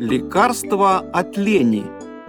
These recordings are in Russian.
Лекарство от лени.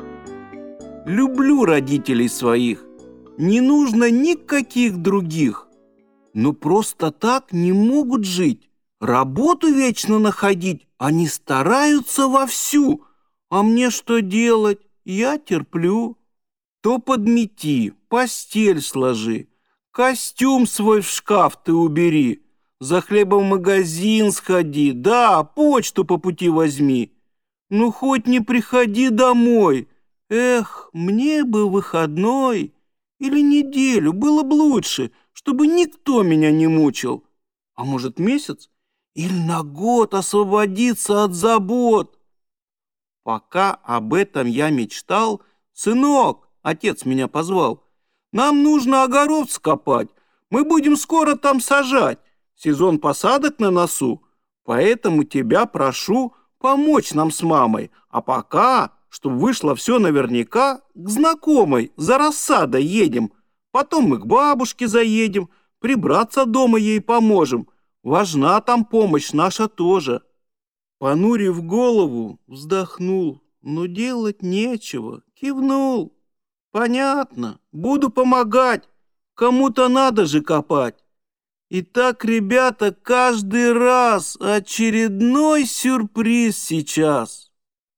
Люблю родителей своих, не нужно никаких других. Но просто так не могут жить, работу вечно находить, они стараются вовсю. А мне что делать? Я терплю. То подмети, постель сложи, костюм свой в шкаф ты убери, за хлебом в магазин сходи, да, почту по пути возьми. Ну, хоть не приходи домой. Эх, мне бы выходной или неделю, было бы лучше, чтобы никто меня не мучил. А может, месяц? Или на год освободиться от забот? Пока об этом я мечтал, сынок, отец меня позвал, нам нужно огород скопать, мы будем скоро там сажать, сезон посадок на носу, поэтому тебя прошу помочь нам с мамой, а пока, чтобы вышло все наверняка, к знакомой за рассадой едем, потом мы к бабушке заедем, прибраться дома ей поможем, важна там помощь наша тоже. Понурив голову, вздохнул, но делать нечего, кивнул. Понятно, буду помогать, кому-то надо же копать. Итак, ребята, каждый раз очередной сюрприз сейчас.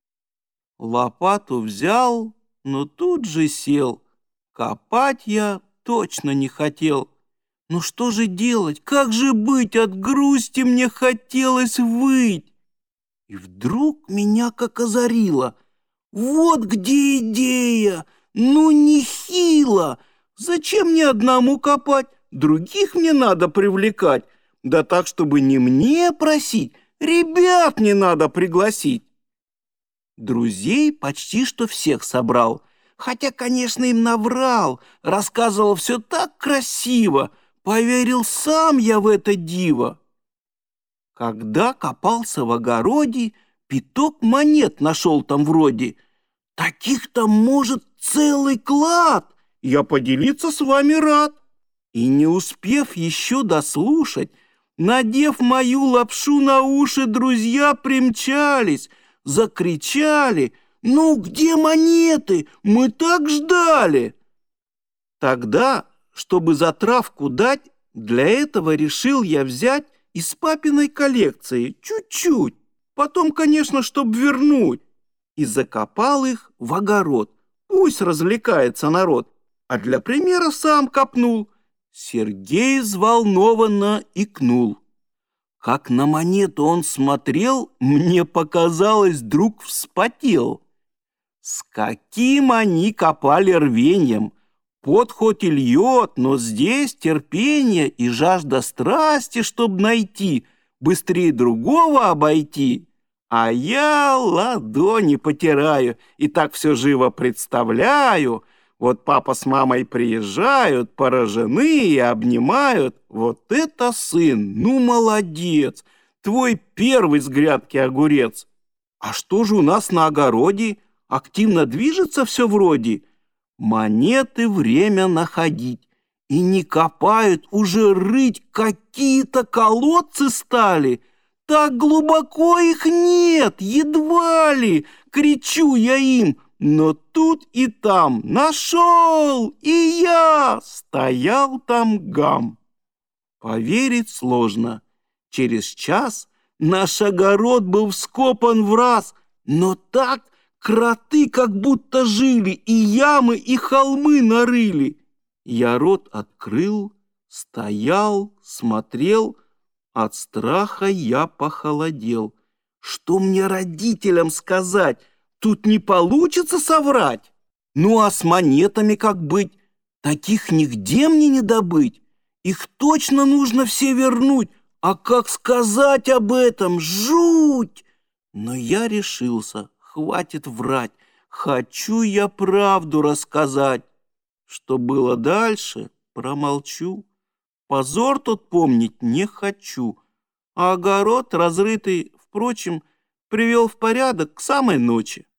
Лопату взял, но тут же сел. Копать я точно не хотел. Ну что же делать, как же быть, от грусти мне хотелось выть. И вдруг меня как озарило. Вот где идея! Ну, нехило! Зачем мне одному копать? Других мне надо привлекать. Да так, чтобы не мне просить, ребят мне надо пригласить. Друзей почти что всех собрал. Хотя, конечно, им наврал. Рассказывал все так красиво. Поверил сам я в это диво. Когда копался в огороде, пяток монет нашел там вроде. Таких там, может, целый клад. Я поделиться с вами рад. И не успев еще дослушать, надев мою лапшу на уши, друзья примчались, закричали: «Ну, где монеты? Мы так ждали!» Тогда, чтобы затравку дать, для этого решил я взять из папиной коллекции чуть-чуть, потом, конечно, чтоб вернуть, и закопал их в огород. Пусть развлекается народ, а для примера сам копнул. Сергей взволнованно икнул. Как на монету он смотрел, мне показалось, вдруг вспотел. С каким они копали рвеньем! Пот хоть и льет, но здесь терпение и жажда страсти, чтоб найти, быстрее другого обойти. А я ладони потираю и так все живо представляю. Вот папа с мамой приезжают, поражены и обнимают. Вот это сын, ну молодец, твой первый с грядки огурец. А что же у нас на огороде? Активно движется все вроде? Монеты время находить. И не копают, уже рыть какие-то колодцы стали. Так глубоко их нет, едва ли, кричу я им. Но тут и там нашел, и я стоял там гам. Поверить сложно. Через час наш огород был вскопан в раз, но так кроты как будто жили, и ямы, и холмы нарыли. Я рот открыл, стоял, смотрел, от страха я похолодел. Что мне родителям сказать? Тут не получится соврать. Ну а с монетами как быть? Таких нигде мне не добыть. Их точно нужно все вернуть. А как сказать об этом? Жуть! Но я решился, хватит врать. Хочу я правду рассказать. Что было дальше, промолчу. Позор тот помнить не хочу. А огород разрытый, впрочем, привел в порядок к самой ночи.